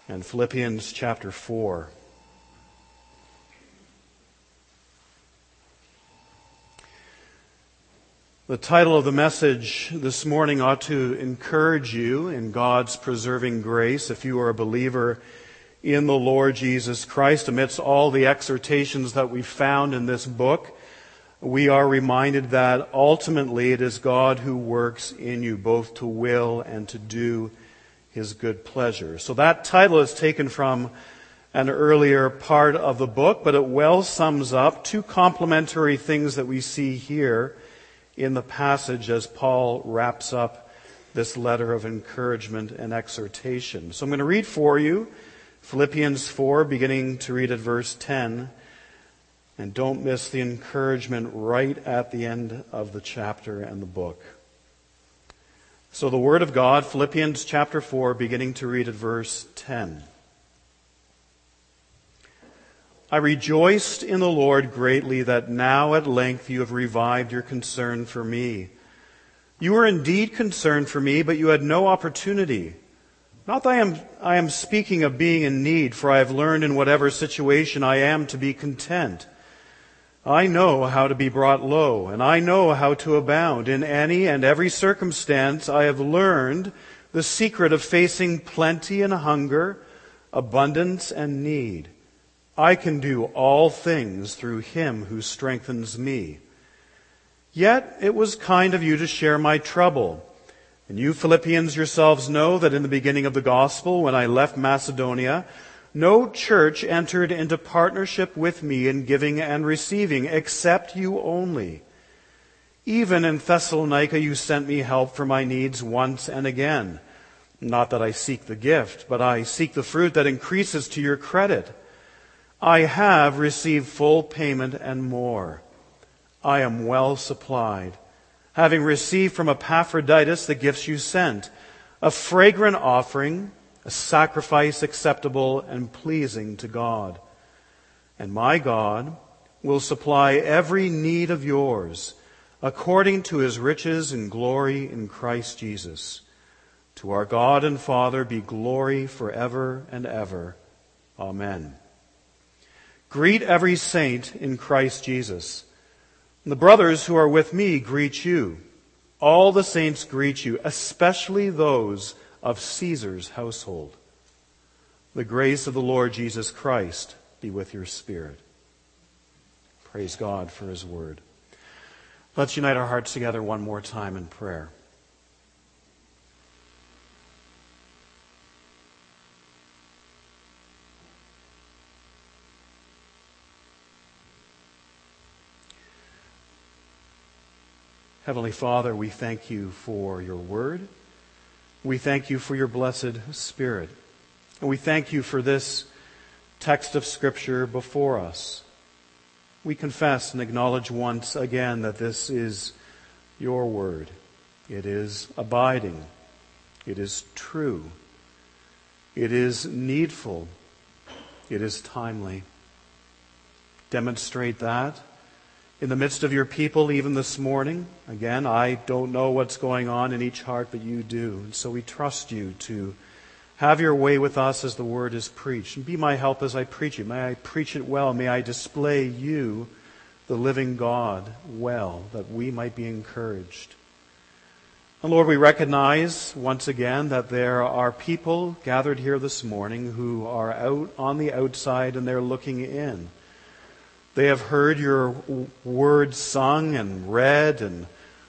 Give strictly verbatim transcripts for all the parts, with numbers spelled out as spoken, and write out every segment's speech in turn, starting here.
and Philippians chapter four. The title of the message this morning ought to encourage you in God's preserving grace if you are a believer in the Lord Jesus Christ. Amidst all the exhortations that we found in this book, we are reminded that ultimately it is God who works in you both to will and to do His good pleasure. So that title is taken from an earlier part of the book, but it well sums up two complementary things that we see here in the passage as Paul wraps up this letter of encouragement and exhortation. So I'm going to read for you Philippians four, beginning to read at verse ten. And don't miss the encouragement right at the end of the chapter and the book. So the Word of God, Philippians chapter four, beginning to read at verse ten. I rejoiced in the Lord greatly that now at length you have revived your concern for me. You were indeed concerned for me, but you had no opportunity. Not that I am, I am speaking of being in need, for I have learned in whatever situation I am to be content. I know how to be brought low, and I know how to abound. In any and every circumstance I have learned the secret of facing plenty and hunger, abundance and need. I can do all things through Him who strengthens me. Yet it was kind of you to share my trouble. And you Philippians yourselves know that in the beginning of the gospel, when I left Macedonia, no church entered into partnership with me in giving and receiving, except you only. Even in Thessalonica you sent me help for my needs once and again. Not that I seek the gift, but I seek the fruit that increases to your credit. I have received full payment and more. I am well supplied, having received from Epaphroditus the gifts you sent, a fragrant offering, a sacrifice acceptable and pleasing to God. And my God will supply every need of yours according to His riches and glory in Christ Jesus. To our God and Father be glory forever and ever. Amen. Greet every saint in Christ Jesus. And the brothers who are with me greet you. All the saints greet you, especially those of Caesar's household. The grace of the Lord Jesus Christ be with your spirit. Praise God for His word. Let's unite our hearts together one more time in prayer. Heavenly Father, we thank you for your word. We thank you for your blessed Spirit. And we thank you for this text of Scripture before us. We confess and acknowledge once again that this is your word. It is abiding. It is true. It is needful. It is timely. Demonstrate that in the midst of your people, even this morning. Again, I don't know what's going on in each heart, but you do. And so we trust you to have your way with us as the word is preached. And be my help as I preach it. May I preach it well. May I display you, the living God, well, that we might be encouraged. And Lord, we recognize once again that there are people gathered here this morning who are out on the outside and they're looking in. They have heard your word sung and read and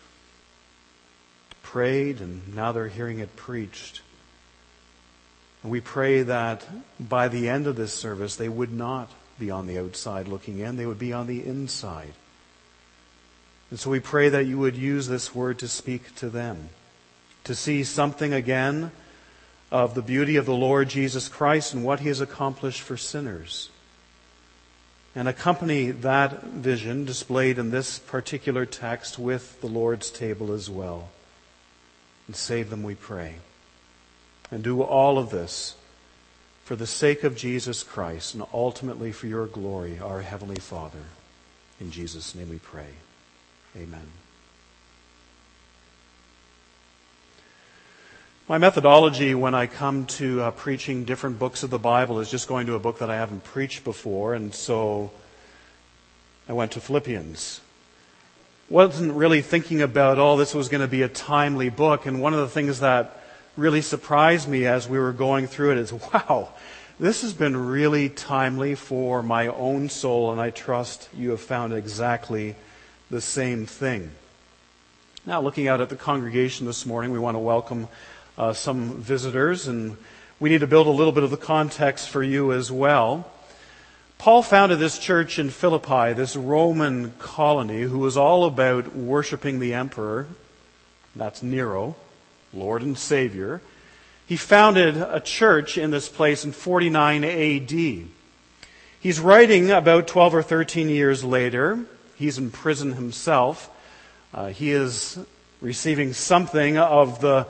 prayed, and now they're hearing it preached. And we pray that by the end of this service, they would not be on the outside looking in, they would be on the inside. And so we pray that you would use this word to speak to them, to see something again of the beauty of the Lord Jesus Christ and what He has accomplished for sinners. And accompany that vision displayed in this particular text with the Lord's table as well. And save them, we pray. And do all of this for the sake of Jesus Christ and ultimately for your glory, our Heavenly Father. In Jesus' name we pray. Amen. My methodology when I come to uh, preaching different books of the Bible is just going to a book that I haven't preached before, and so I went to Philippians. Wasn't really thinking about, oh, this was going to be a timely book, and one of the things that really surprised me as we were going through it is, wow, this has been really timely for my own soul, and I trust you have found exactly the same thing. Now, looking out at the congregation this morning, we want to welcome Uh, some visitors, and we need to build a little bit of the context for you as well. Paul founded this church in Philippi, this Roman colony, who was all about worshiping the emperor. That's Nero, Lord and Savior. He founded a church in this place in forty-nine A D. He's writing about twelve or thirteen years later. He's in prison himself. Uh, he is receiving something of the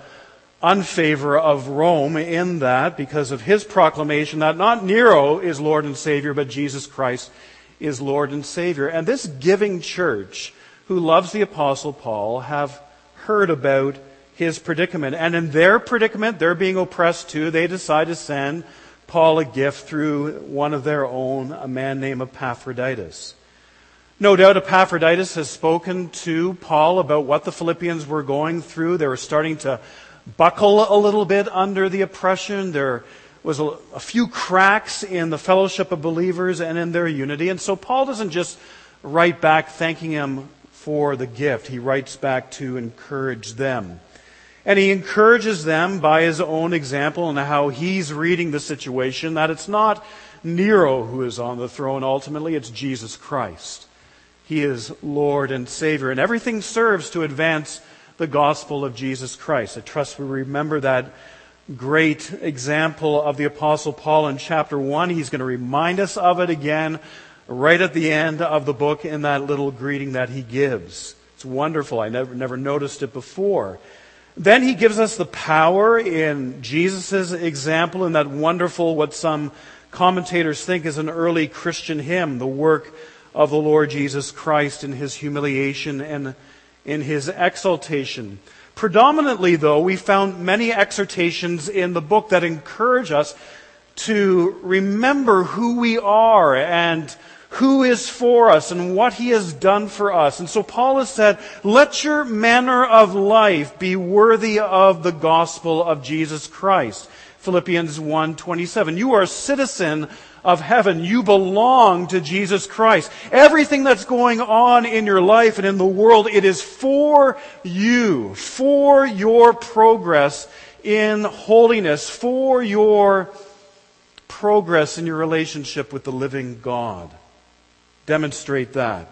unfavor of Rome in that, because of his proclamation that not Nero is Lord and Savior, but Jesus Christ is Lord and Savior. And this giving church, who loves the Apostle Paul, have heard about his predicament. And in their predicament, they're being oppressed too, they decide to send Paul a gift through one of their own, a man named Epaphroditus. No doubt Epaphroditus has spoken to Paul about what the Philippians were going through. They were starting to buckle a little bit under the oppression. There was a, a few cracks in the fellowship of believers and in their unity. And so Paul doesn't just write back thanking him for the gift. He writes back to encourage them. And he encourages them by his own example and how he's reading the situation, that it's not Nero who is on the throne ultimately, it's Jesus Christ. He is Lord and Savior, and everything serves to advance the gospel of Jesus Christ. I trust we remember that great example of the Apostle Paul in chapter one. He's going to remind us of it again right at the end of the book in that little greeting that he gives. It's wonderful. I never, never noticed it before. Then he gives us the power in Jesus' example in that wonderful, what some commentators think is an early Christian hymn, the work of the Lord Jesus Christ in his humiliation and in his exaltation. Predominantly, though, we found many exhortations in the book that encourage us to remember who we are and who is for us and what he has done for us. And so Paul has said, let your manner of life be worthy of the gospel of Jesus Christ. Philippians one twenty-seven. You are a citizen of heaven. You belong to Jesus Christ. Everything that's going on in your life and in the world, it is for you, for your progress in holiness, for your progress in your relationship with the living God. Demonstrate that.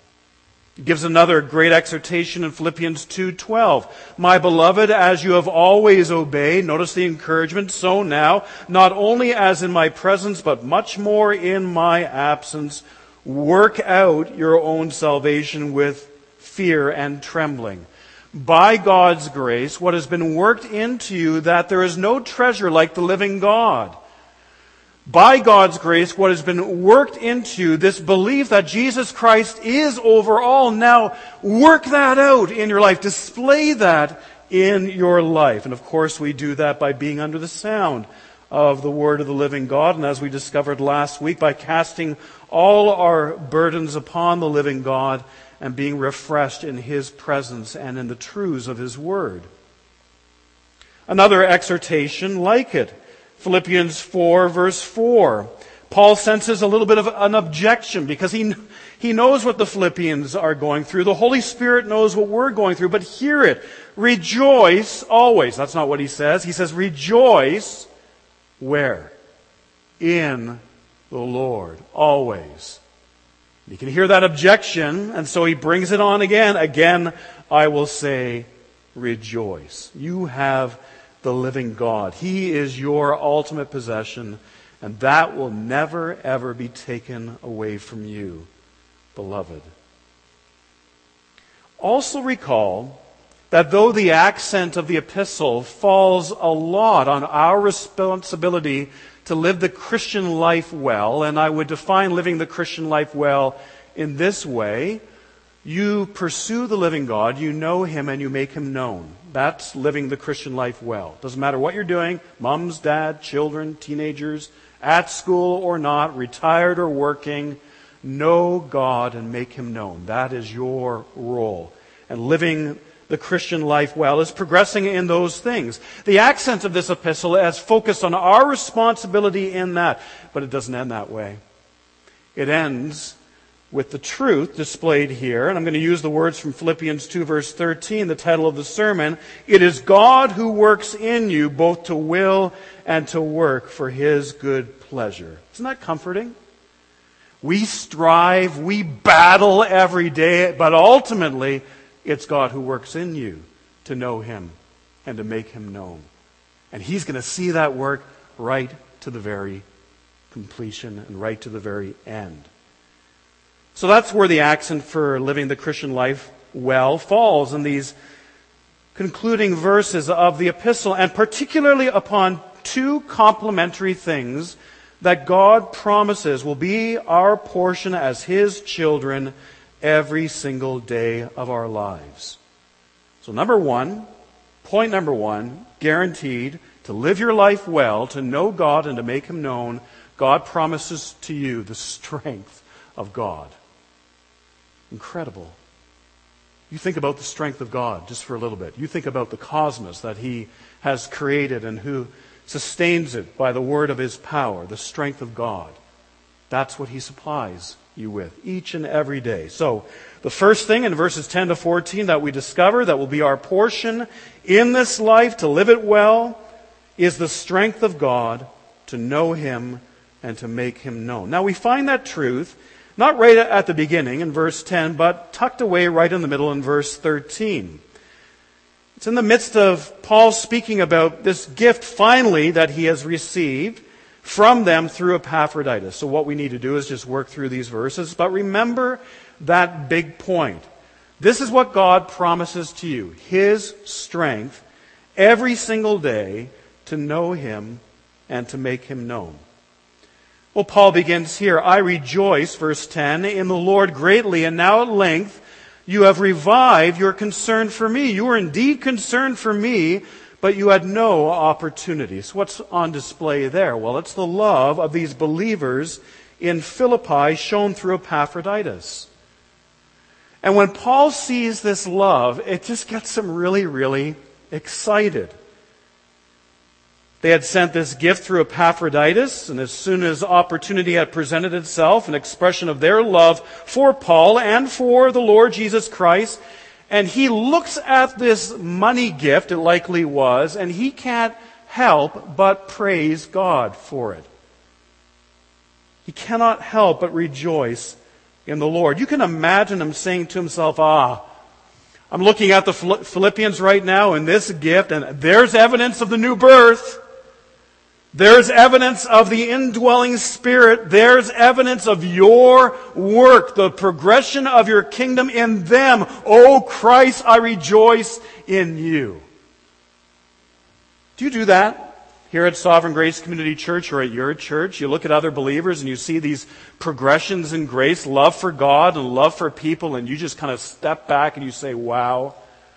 He gives another great exhortation in Philippians two twelve. My beloved, as you have always obeyed, notice the encouragement, so now, not only as in my presence, but much more in my absence, work out your own salvation with fear and trembling. By God's grace, what has been worked into you, that there is no treasure like the living God. By God's grace, what has been worked into this belief that Jesus Christ is over all, now work that out in your life. Display that in your life. And of course, we do that by being under the sound of the Word of the living God. And as we discovered last week, by casting all our burdens upon the living God and being refreshed in His presence and in the truths of His Word. Another exhortation like it. Philippians four, verse four. Paul senses a little bit of an objection because he, he knows what the Philippians are going through. The Holy Spirit knows what we're going through, but hear it. Rejoice always. That's not what he says. He says, rejoice where? In the Lord. Always. You can hear that objection, and so he brings it on again. Again, I will say, rejoice. You have the living God. He is your ultimate possession, and that will never, ever be taken away from you, beloved. Also recall that though the accent of the epistle falls a lot on our responsibility to live the Christian life well, and I would define living the Christian life well in this way: you pursue the living God, you know Him, and you make Him known. That's living the Christian life well. Doesn't matter what you're doing, mums, dad, children, teenagers, at school or not, retired or working, know God and make Him known. That is your role. And living the Christian life well is progressing in those things. The accent of this epistle is focused on our responsibility in that, but it doesn't end that way. It ends with the truth displayed here, and I'm going to use the words from Philippians two verse thirteen, the title of the sermon. It is God who works in you both to will and to work for His good pleasure. Isn't that comforting? We strive, we battle every day, but ultimately it's God who works in you to know Him and to make Him known. And He's going to see that work right to the very completion and right to the very end. So that's where the accent for living the Christian life well falls in these concluding verses of the epistle, and particularly upon two complementary things that God promises will be our portion as His children every single day of our lives. So number one, point number one, guaranteed to live your life well, to know God and to make Him known, God promises to you the strength of God. Incredible. You think about the strength of God just for a little bit. You think about the cosmos that He has created and who sustains it by the word of His power, the strength of God. That's what He supplies you with each and every day. So, the first thing in verses ten to fourteen that we discover that will be our portion in this life to live it well is the strength of God to know Him and to make Him known. Now, we find that truth not right at the beginning in verse ten, but tucked away right in the middle in verse thirteen. It's in the midst of Paul speaking about this gift finally that he has received from them through Epaphroditus. So what we need to do is just work through these verses. But remember that big point. This is what God promises to you. His strength every single day to know Him and to make Him known. Well, Paul begins here. I rejoice, verse ten, in the Lord greatly, and now at length you have revived your concern for me. You were indeed concerned for me, but you had no opportunity. So what's on display there? Well, it's the love of these believers in Philippi shown through Epaphroditus. And when Paul sees this love, it just gets him really, really excited. They had sent this gift through Epaphroditus, and as soon as opportunity had presented itself, an expression of their love for Paul and for the Lord Jesus Christ, and he looks at this money gift, it likely was, and he can't help but praise God for it. He cannot help but rejoice in the Lord. You can imagine him saying to himself, ah, I'm looking at the Philippians right now in this gift, and there's evidence of the new birth. There's evidence of the indwelling Spirit. There's evidence of your work, the progression of your kingdom in them. Oh, Christ, I rejoice in you. Do you do that here at Sovereign Grace Community Church or at your church? You look at other believers and you see these progressions in grace, love for God and love for people, and you just kind of step back and you say, wow.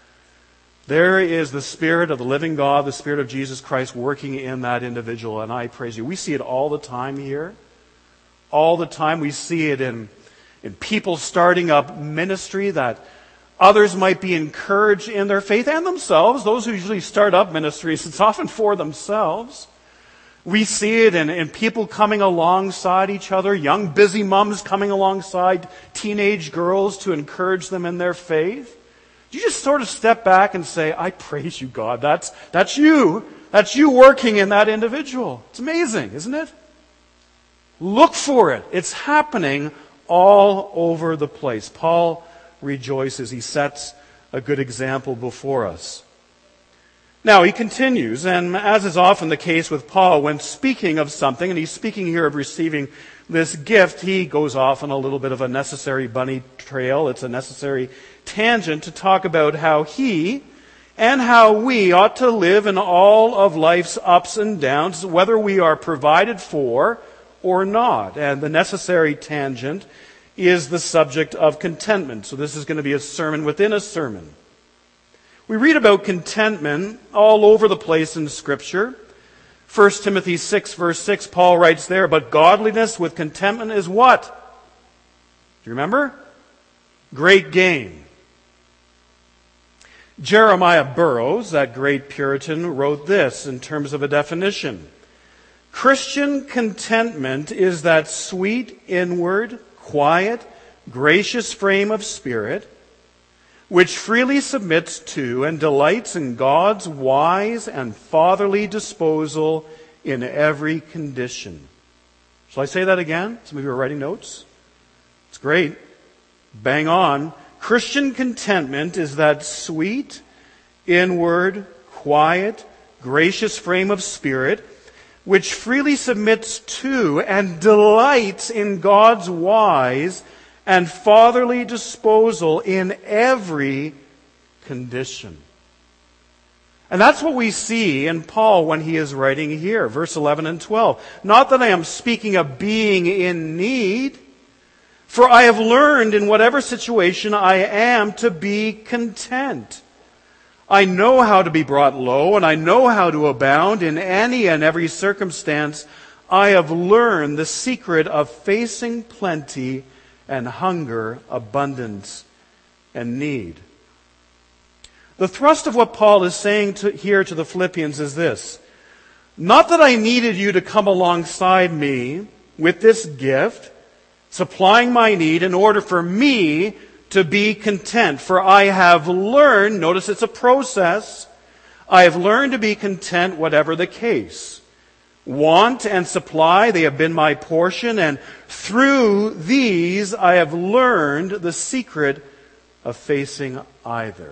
There is the Spirit of the living God, the Spirit of Jesus Christ working in that individual, and I praise you. We see it all the time here. All the time we see it in, in people starting up ministry that others might be encouraged in their faith, and themselves. Those who usually start up ministries, it's often for themselves. We see it in, in people coming alongside each other, young busy mums coming alongside teenage girls to encourage them in their faith. You just sort of step back and say, I praise you, God. That's, that's you. That's you working in that individual. It's amazing, isn't it? Look for it. It's happening all over the place. Paul rejoices. He sets a good example before us. Now, he continues, and as is often the case with Paul, when speaking of something, and he's speaking here of receiving this gift, he goes off on a little bit of a necessary bunny trail. It's a necessary tangent to talk about how he and how we ought to live in all of life's ups and downs, whether we are provided for or not. And the necessary tangent is the subject of contentment. So this is going to be a sermon within a sermon. We read about contentment all over the place in Scripture. First Timothy six, verse six, Paul writes there, "But godliness with contentment is what?" Do you remember? Great gain. Jeremiah Burroughs, that great Puritan, wrote this in terms of a definition. Christian contentment is that sweet, inward, quiet, gracious frame of spirit which freely submits to and delights in God's wise and fatherly disposal in every condition. Shall I say that again? Some of you are writing notes. It's great. Bang on. Christian contentment is that sweet, inward, quiet, gracious frame of spirit which freely submits to and delights in God's wise and fatherly disposal in every condition. And that's what we see in Paul when he is writing here, verse eleven and twelve. Not that I am speaking of being in need, for I have learned in whatever situation I am to be content. I know how to be brought low, and I know how to abound in any and every circumstance. I have learned the secret of facing plenty and hunger, abundance, and need. The thrust of what Paul is saying to, here to the Philippians is this. Not that I needed you to come alongside me with this gift, supplying my need in order for me to be content. For I have learned, notice it's a process, I have learned to be content whatever the case. Want and supply, they have been my portion, and through these I have learned the secret of facing either.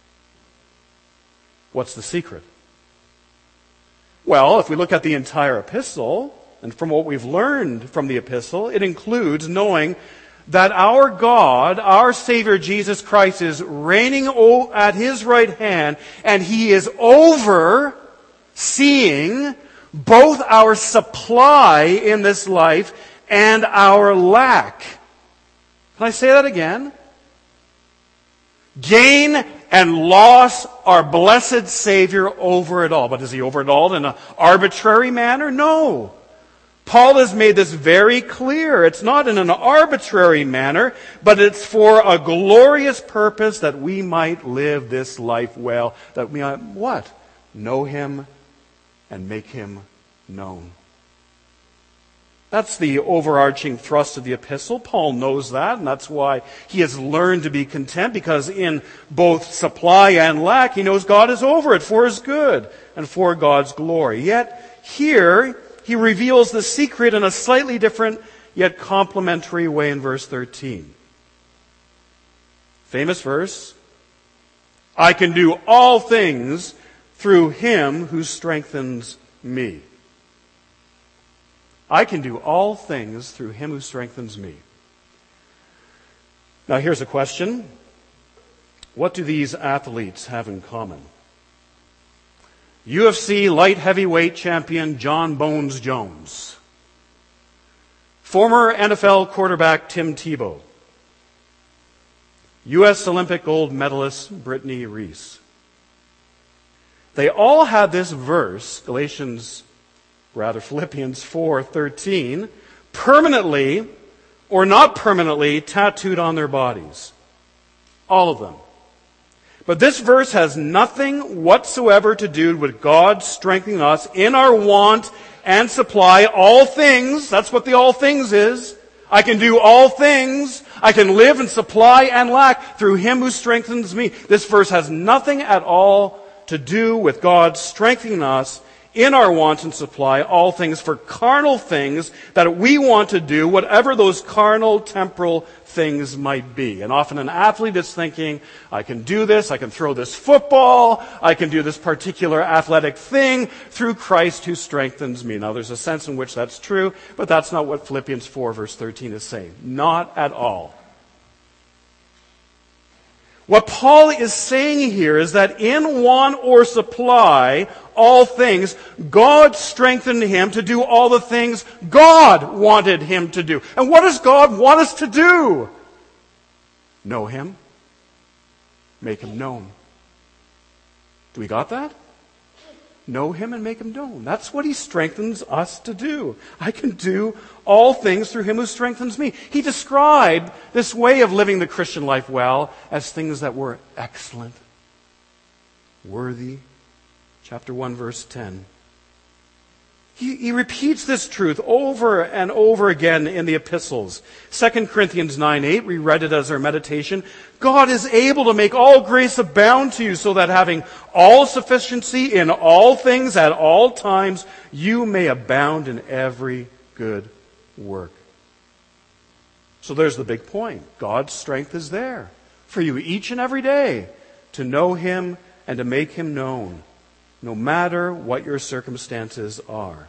What's the secret? Well, if we look at the entire epistle, and from what we've learned from the epistle, it includes knowing that our God, our Savior Jesus Christ, is reigning at His right hand, and He is overseeing both our supply in this life and our lack. Can I say that again? Gain and loss, our blessed Savior over it all. But is He over it all in an arbitrary manner? No. Paul has made this very clear. It's not in an arbitrary manner, but it's for a glorious purpose that we might live this life well. That we might, what? Know Him and make Him known. That's the overarching thrust of the epistle. Paul knows that, and that's why he has learned to be content, because in both supply and lack, he knows God is over it for his good and for God's glory. Yet here, he reveals the secret in a slightly different yet complementary way in verse thirteen. Famous verse, I can do all things through Him who strengthens me. I can do all things through Him who strengthens me. Now here's a question. What do these athletes have in common? U F C light heavyweight champion John Bones Jones. Former N F L quarterback Tim Tebow. U S Olympic gold medalist Brittany Reese. They all had this verse, Galatians, rather Philippians four thirteen, permanently or not permanently tattooed on their bodies. All of them. But this verse has nothing whatsoever to do with God strengthening us in our want and supply all things. That's what the all things is. I can do all things. I can live and supply and lack through Him who strengthens me. This verse has nothing at all to do with God strengthening us in our want and supply all things for carnal things that we want to do, whatever those carnal, temporal things might be. And often an athlete is thinking, I can do this, I can throw this football, I can do this particular athletic thing through Christ who strengthens me. Now there's a sense in which that's true, but that's not what Philippians four verse thirteen is saying. Not at all. What Paul is saying here is that in want or supply, all things, God strengthened him to do all the things God wanted him to do. And what does God want us to do? Know Him. Make Him known. Do we got that? Know him and make him known. That's what he strengthens us to do. I can do all things through him who strengthens me. He described this way of living the Christian life well as things that were excellent, worthy. Chapter one, verse ten. He, he repeats this truth over and over again in the epistles. Second Corinthians nine eight, we read it as our meditation. God is able to make all grace abound to you, so that having all sufficiency in all things at all times, you may abound in every good work. So there's the big point. God's strength is there for you each and every day to know him and to make him known, no matter what your circumstances are.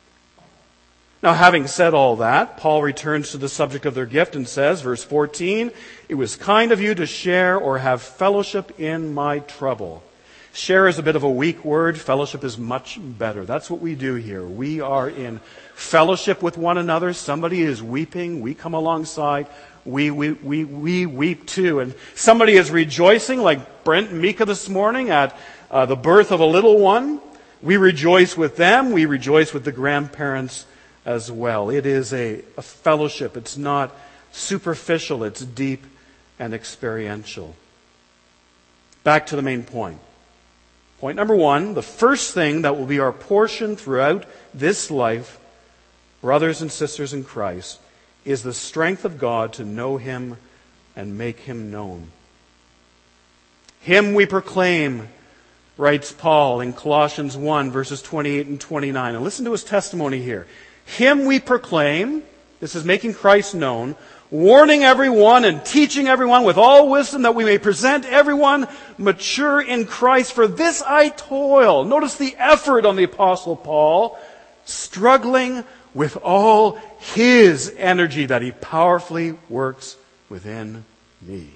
Now, having said all that, Paul returns to the subject of their gift and says, verse fourteen, it was kind of you to share or have fellowship in my trouble. Share is a bit of a weak word. Fellowship is much better. That's what we do here. We are in fellowship with one another. Somebody is weeping. We come alongside. We, we, we, we weep too. And somebody is rejoicing, like Brent and Mika this morning at uh, the birth of a little one. We rejoice with them. We rejoice with the grandparents as well. It is a, a fellowship. It's not superficial. It's deep and experiential. Back to the main point. Point number one, the first thing that will be our portion throughout this life, brothers and sisters in Christ, is the strength of God to know him and make him known. Him we proclaim, writes Paul in Colossians one, verses twenty-eight and twenty-nine. And listen to his testimony here. Him we proclaim, this is making Christ known, warning everyone and teaching everyone with all wisdom, that we may present everyone mature in Christ. For this I toil. Notice the effort on the Apostle Paul, struggling with all his energy that he powerfully works within me.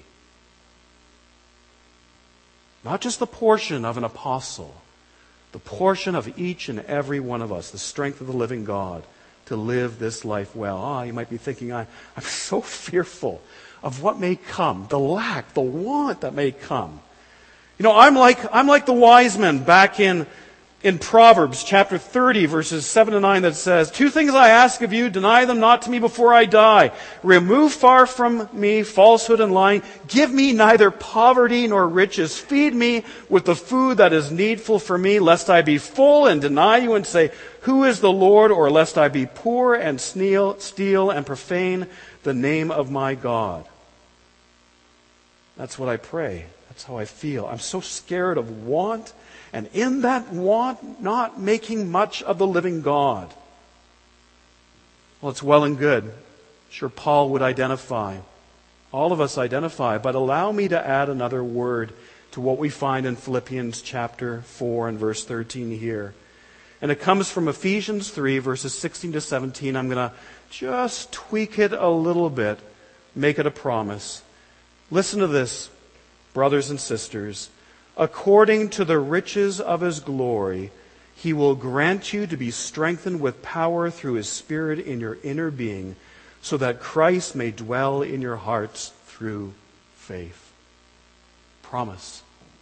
Not just the portion of an apostle, the portion of each and every one of us, the strength of the living God to live this life well. Ah, you might be thinking, I, I'm so fearful of what may come, the lack, the want that may come. You know, I'm like I'm like the wise men back in in Proverbs chapter thirty, verses seven to nine, that says, two things I ask of you, deny them not to me before I die. Remove far from me falsehood and lying. Give me neither poverty nor riches. Feed me with the food that is needful for me, lest I be full and deny you and say, who is the Lord? Or lest I be poor and steal, steal and profane the name of my God. That's what I pray. That's how I feel. I'm so scared of want, and in that want, not making much of the living God. Well, it's well and good. Sure, Paul would identify. All of us identify. But allow me to add another word to what we find in Philippians chapter four and verse thirteen here. And it comes from Ephesians three, verses sixteen to seventeen. I'm going to just tweak it a little bit, make it a promise. Listen to this, brothers and sisters. According to the riches of his glory, he will grant you to be strengthened with power through his Spirit in your inner being, so that Christ may dwell in your hearts through faith. Promise.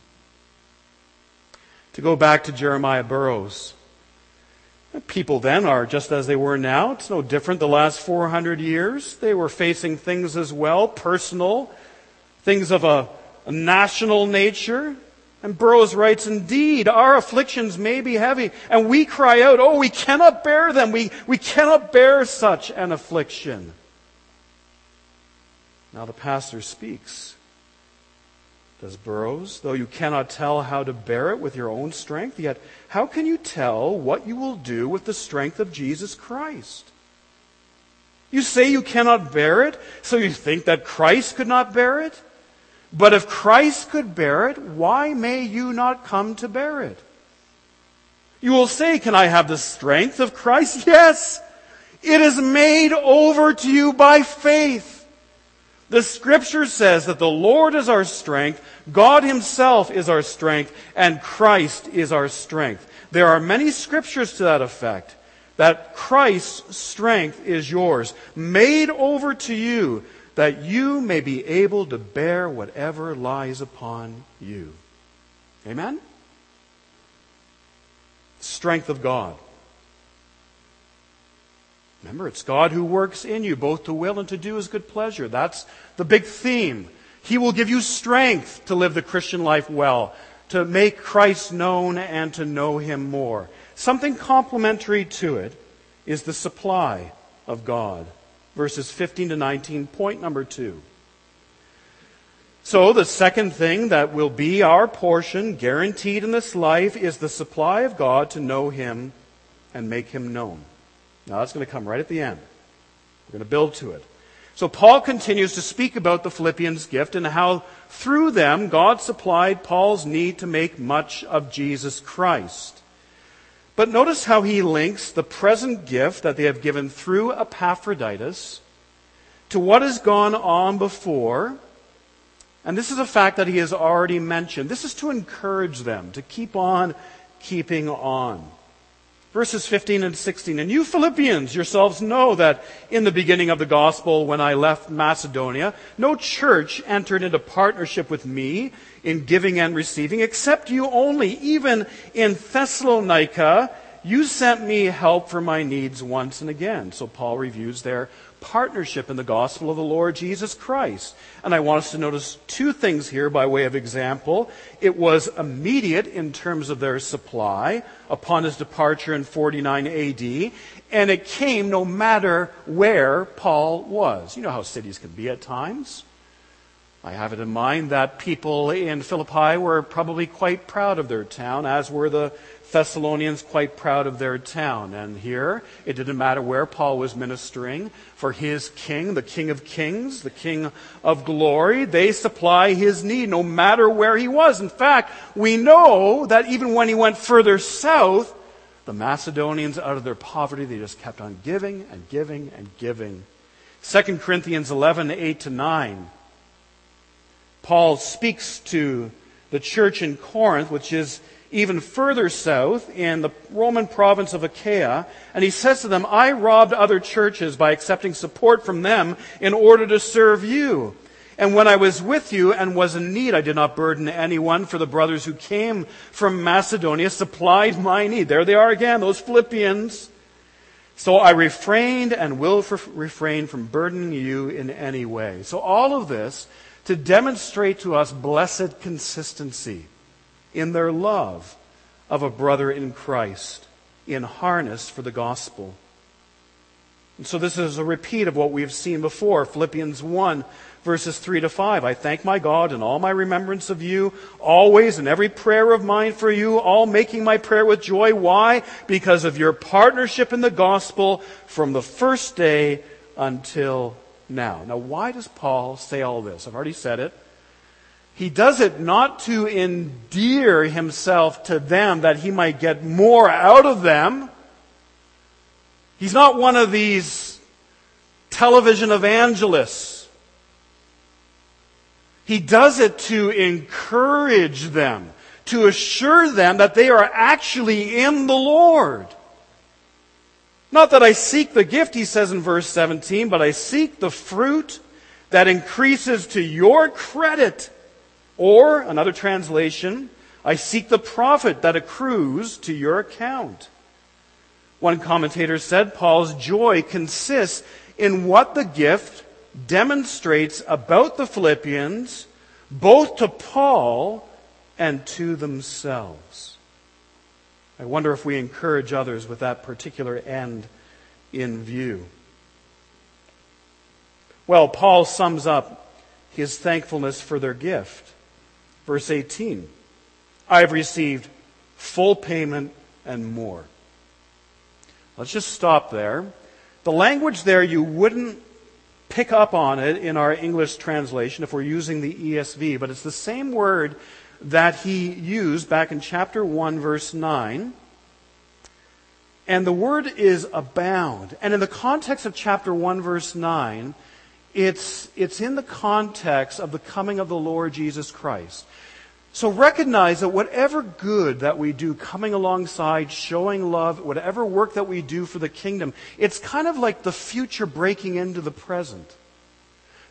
To go back to Jeremiah Burroughs, people then are just as they were now. It's no different the last four hundred years. They were facing things as well, personal, things of a, a national nature. And Burroughs writes, indeed, our afflictions may be heavy, and we cry out, oh, we cannot bear them. We, we cannot bear such an affliction. Now the pastor speaks. Does Burroughs, though you cannot tell how to bear it with your own strength, yet how can you tell what you will do with the strength of Jesus Christ? You say you cannot bear it, so you think that Christ could not bear it? But if Christ could bear it, why may you not come to bear it? You will say, can I have the strength of Christ? Yes, it is made over to you by faith. The Scripture says that the Lord is our strength, God Himself is our strength, and Christ is our strength. There are many Scriptures to that effect, that Christ's strength is yours, made over to you, that you may be able to bear whatever lies upon you. Amen? Strength of God. Remember, it's God who works in you, both to will and to do his good pleasure. That's the big theme. He will give you strength to live the Christian life well, to make Christ known and to know him more. Something complementary to it is the supply of God. Verses fifteen to nineteen, point number two. So the second thing that will be our portion, guaranteed in this life, is the supply of God to know him and make him known. Now that's going to come right at the end. We're going to build to it. So Paul continues to speak about the Philippians' gift and how through them God supplied Paul's need to make much of Jesus Christ. But notice how he links the present gift that they have given through Epaphroditus to what has gone on before. And this is a fact that he has already mentioned. This is to encourage them to keep on keeping on. Verses fifteen and sixteen. And you Philippians yourselves know that in the beginning of the gospel, when I left Macedonia, no church entered into partnership with me in giving and receiving, except you only. Even in Thessalonica, you sent me help for my needs once and again. So Paul reviews their partnership in the gospel of the Lord Jesus Christ. And I want us to notice two things here by way of example. It was immediate in terms of their supply upon his departure in forty-nine A D, and it came no matter where Paul was. You know how cities can be at times. I have it in mind that people in Philippi were probably quite proud of their town, as were the Thessalonians quite proud of their town. And here, it didn't matter where Paul was ministering. For his king, the King of Kings, the King of Glory, they supply his need no matter where he was. In fact, we know that even when he went further south, the Macedonians, out of their poverty, they just kept on giving and giving and giving. Second Corinthians eleven, eight to nine. Paul speaks to the church in Corinth, which is even further south in the Roman province of Achaia, and he says to them, I robbed other churches by accepting support from them in order to serve you. And when I was with you and was in need, I did not burden anyone, for the brothers who came from Macedonia supplied my need. There they are again, those Philippians. So I refrained and will refrain from burdening you in any way. So all of this to demonstrate to us blessed consistency in their love of a brother in Christ, in harness for the gospel. And so this is a repeat of what we have seen before. Philippians one, verses three to five. I thank my God in all my remembrance of you, always in every prayer of mine for you, all making my prayer with joy. Why? Because of your partnership in the gospel from the first day until now. Now, why does Paul say all this? I've already said it. He does it not to endear himself to them that he might get more out of them. He's not one of these television evangelists. He does it to encourage them, to assure them that they are actually in the Lord. Not that I seek the gift, he says in verse seventeen, but I seek the fruit that increases to your credit. Or, another translation, I seek the profit that accrues to your account. One commentator said Paul's joy consists in what the gift demonstrates about the Philippians, both to Paul and to themselves. I wonder if we encourage others with that particular end in view. Well, Paul sums up his thankfulness for their gift. Verse eighteen, I have received full payment and more. Let's just stop there. The language there, you wouldn't pick up on it in our English translation if we're using the E S V, but it's the same word that he used back in chapter one, verse nine. And the word is abound. And in the context of chapter one, verse nine, It's, it's in the context of the coming of the Lord Jesus Christ. So recognize that whatever good that we do coming alongside, showing love, whatever work that we do for the kingdom, it's kind of like the future breaking into the present.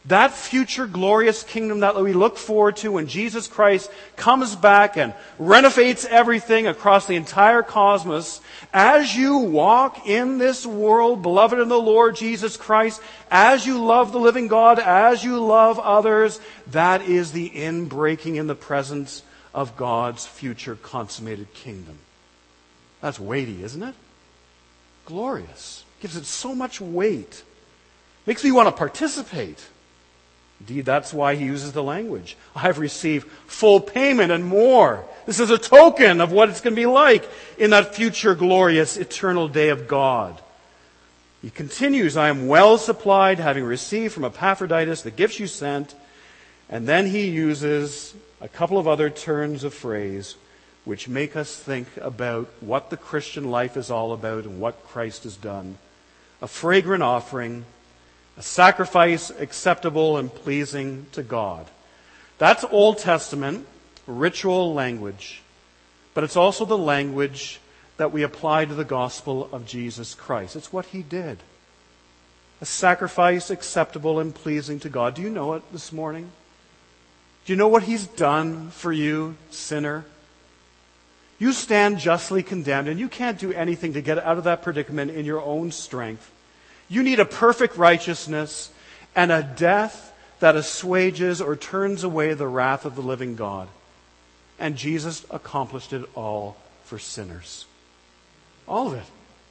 That future glorious kingdom that we look forward to when Jesus Christ comes back and renovates everything across the entire cosmos. As you walk in this world, beloved in the Lord Jesus Christ, as you love the living God, as you love others, that is the inbreaking in the presence of God's future consummated kingdom. That's weighty, isn't it? Glorious. Gives it so much weight. Makes me want to participate. Indeed, that's why he uses the language. I've received full payment and more. This is a token of what it's going to be like in that future glorious eternal day of God. He continues, I am well supplied, having received from Epaphroditus the gifts you sent. And then he uses a couple of other turns of phrase which make us think about what the Christian life is all about and what Christ has done. A fragrant offering, a sacrifice acceptable and pleasing to God. That's Old Testament ritual language, but it's also the language that we apply to the gospel of Jesus Christ. It's what he did. A sacrifice acceptable and pleasing to God. Do you know it this morning? Do you know what he's done for you, sinner? You stand justly condemned, and you can't do anything to get out of that predicament in your own strength. You need a perfect righteousness and a death that assuages or turns away the wrath of the living God. And Jesus accomplished it all for sinners. All of it.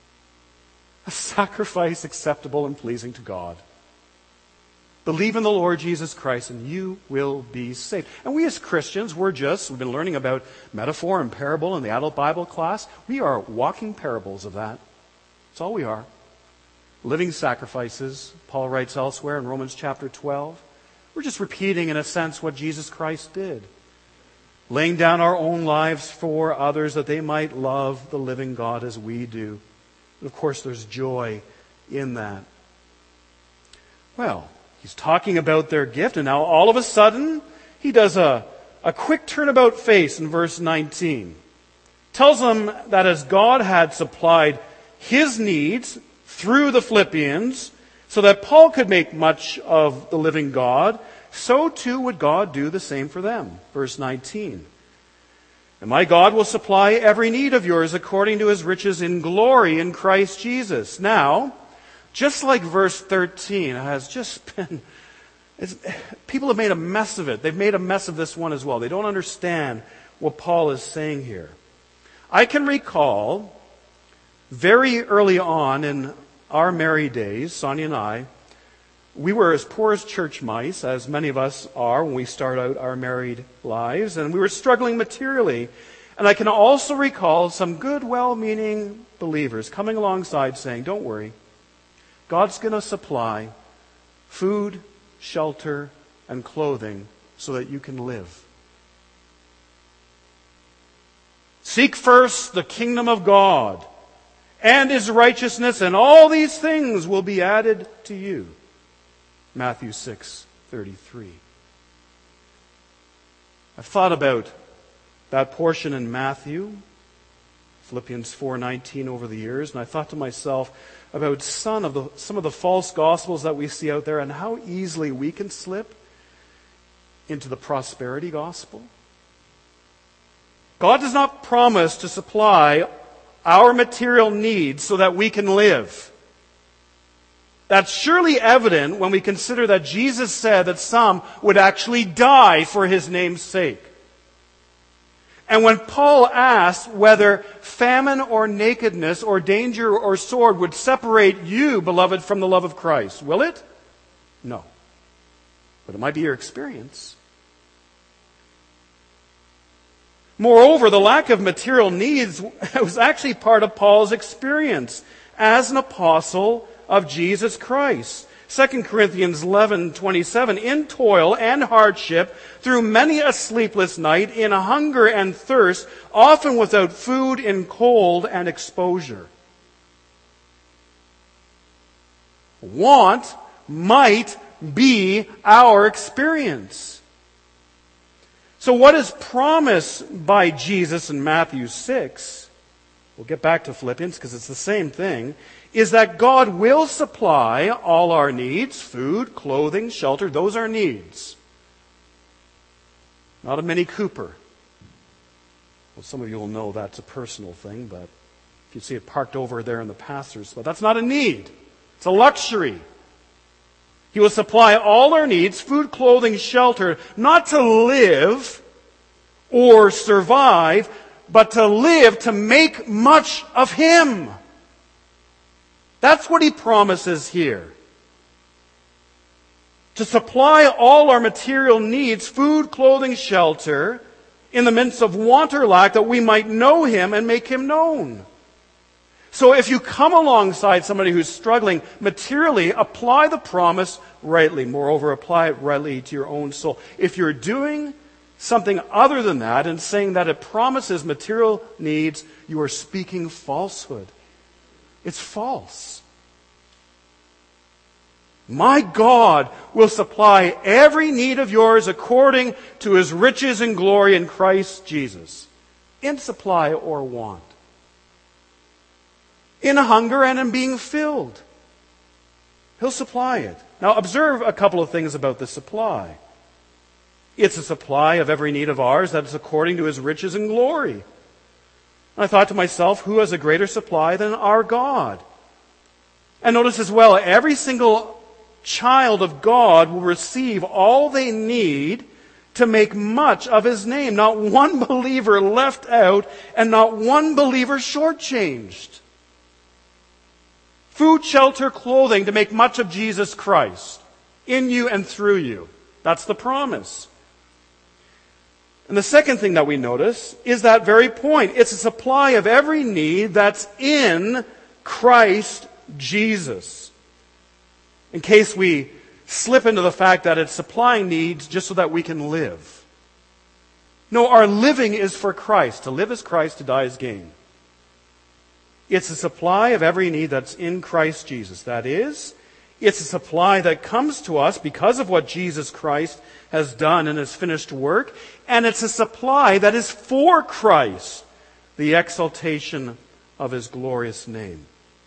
A sacrifice acceptable and pleasing to God. Believe in the Lord Jesus Christ and you will be saved. And we as Christians, we're just, we've been learning about metaphor and parable in the adult Bible class. We are walking parables of that. That's all we are. Living sacrifices, Paul writes elsewhere in Romans chapter twelve. We're just repeating, in a sense, what Jesus Christ did. Laying down our own lives for others that they might love the living God as we do. And of course, there's joy in that. Well, he's talking about their gift, and now all of a sudden, he does a, a quick turnabout face in verse nineteen. Tells them that as God had supplied his needs through the Philippians, so that Paul could make much of the living God, so too would God do the same for them. Verse nineteen. And my God will supply every need of yours according to his riches in glory in Christ Jesus. Now, just like verse thirteen has just been, it's, people have made a mess of it. They've made a mess of this one as well. They don't understand what Paul is saying here. I can recall very early on in our married days, Sonia and I, we were as poor as church mice, as many of us are when we start out our married lives, and we were struggling materially. And I can also recall some good, well-meaning believers coming alongside saying, don't worry, God's going to supply food, shelter, and clothing so that you can live. Seek first the kingdom of God and his righteousness, and all these things will be added to you. Matthew six thirty-three. I've thought about that portion in Matthew, Philippians four nineteen, over the years, and I thought to myself about some of the some of the false gospels that we see out there and how easily we can slip into the prosperity gospel. God does not promise to supply our material needs so that we can live. That's surely evident when we consider that Jesus said that some would actually die for his name's sake. And when Paul asked whether famine or nakedness or danger or sword would separate you, beloved, from the love of Christ, will it? No. But it might be your experience. Moreover, the lack of material needs was actually part of Paul's experience as an apostle of Jesus Christ. Second Corinthians eleven twenty-seven, in toil and hardship, through many a sleepless night, in hunger and thirst, often without food, in cold and exposure. Want might be our experience. So what is promised by Jesus in Matthew six we'll get back to Philippians because it's the same thing, is that God will supply all our needs, food, clothing, shelter. Those are needs. Not a Mini Cooper. Well, some of you will know that's a personal thing, but if you see it parked over there in the pastor's spot, that's not a need. It's a luxury. He will supply all our needs, food, clothing, shelter, not to live or survive, but to live to make much of Him. That's what He promises here. To supply all our material needs, food, clothing, shelter, in the midst of want or lack, that we might know Him and make Him known. So if you come alongside somebody who's struggling materially, apply the promise rightly. Moreover, apply it rightly to your own soul. If you're doing something other than that and saying that it promises material needs, you are speaking falsehood. It's false. My God will supply every need of yours according to His riches and glory in Christ Jesus. In supply or want. In hunger and in being filled. He'll supply it. Now observe a couple of things about the supply. It's a supply of every need of ours that is according to His riches and glory. And I thought to myself, who has a greater supply than our God? And notice as well, every single child of God will receive all they need to make much of His name. Not one believer left out and not one believer shortchanged. Food, shelter, clothing to make much of Jesus Christ in you and through you. That's the promise. And the second thing that we notice is that very point. It's a supply of every need that's in Christ Jesus. In case we slip into the fact that it's supplying needs just so that we can live. No, our living is for Christ. To live is Christ, to die is gain. It's a supply of every need that's in Christ Jesus. That is, it's a supply that comes to us because of what Jesus Christ has done in His finished work. And it's a supply that is for Christ, the exaltation of His glorious name.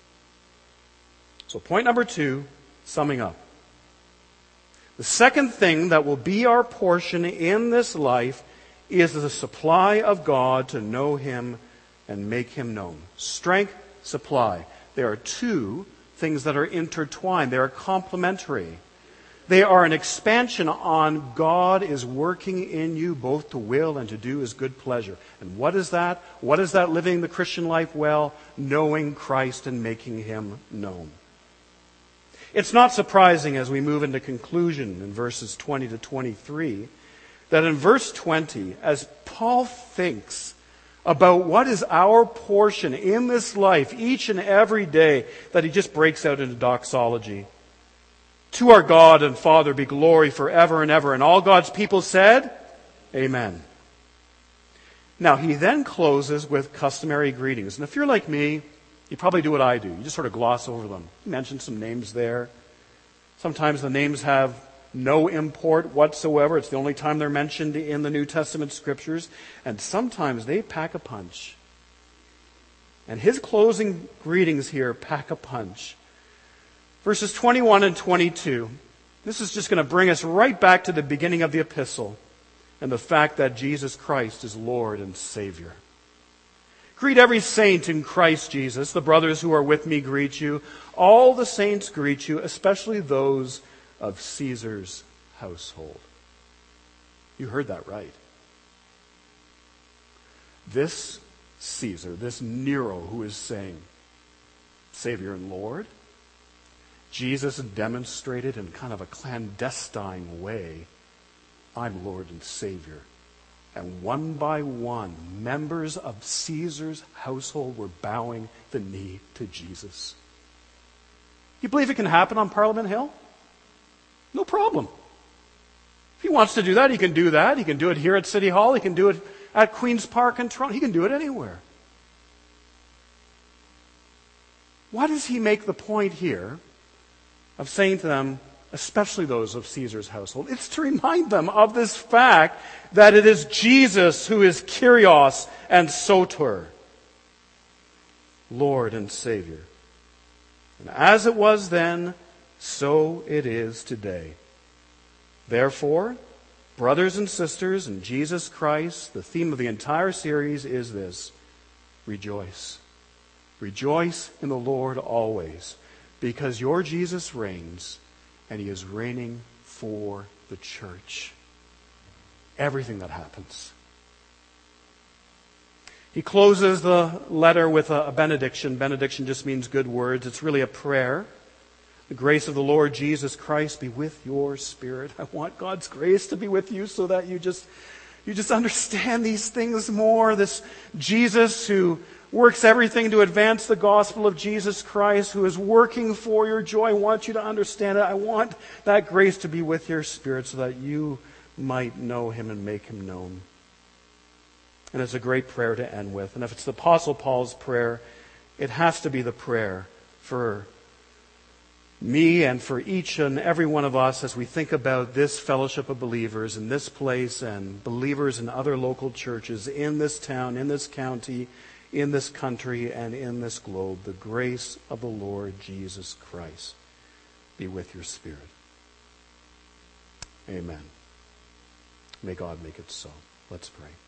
So point number two, summing up. The second thing that will be our portion in this life is the supply of God to know Him and make Him known. Strength, supply. There are two things that are intertwined. They are complementary. They are an expansion on God is working in you both to will and to do His good pleasure. And what is that? What is that living the Christian life well? Knowing Christ and making Him known. It's not surprising as we move into conclusion in verses twenty to twenty-three that in verse twenty, as Paul thinks about what is our portion in this life each and every day, that he just breaks out into doxology. To our God and Father be glory forever and ever. And all God's people said, Amen. Now, he then closes with customary greetings. And if you're like me, you probably do what I do. You just sort of gloss over them. You mention some names there. Sometimes the names have no import whatsoever. It's the only time they're mentioned in the New Testament scriptures. And sometimes they pack a punch. And his closing greetings here pack a punch. Verses twenty-one and twenty-two. This is just going to bring us right back to the beginning of the epistle and the fact that Jesus Christ is Lord and Savior. Greet every saint in Christ Jesus. The brothers who are with me greet you. All the saints greet you, especially those of Caesar's household. You heard that right. This Caesar, this Nero who is saying, Savior and Lord, Jesus demonstrated in kind of a clandestine way, I'm Lord and Savior. And one by one, members of Caesar's household were bowing the knee to Jesus. You believe it can happen on Parliament Hill? No problem. If he wants to do that, he can do that. He can do it here at City Hall. He can do it at Queen's Park in Toronto. He can do it anywhere. Why does he make the point here of saying to them, especially those of Caesar's household? It's to remind them of this fact that it is Jesus who is Kyrios and Soter. Lord and Savior. And as it was then, so it is today. Therefore, brothers and sisters in Jesus Christ, the theme of the entire series is this: rejoice. Rejoice in the Lord always, because your Jesus reigns, and he is reigning for the church. Everything that happens. He closes the letter with a benediction. Benediction just means good words. It's really a prayer. The grace of the Lord Jesus Christ be with your spirit. I want God's grace to be with you so that you just, you just understand these things more. This Jesus who works everything to advance the gospel of Jesus Christ, who is working for your joy. I want you to understand it. I want that grace to be with your spirit so that you might know him and make him known. And it's a great prayer to end with. And if it's the Apostle Paul's prayer, it has to be the prayer for me and for each and every one of us as we think about this fellowship of believers in this place and believers in other local churches in this town, in this county, in this country, and in this globe. The grace of the Lord Jesus Christ be with your spirit. Amen. May God make it so. Let's pray.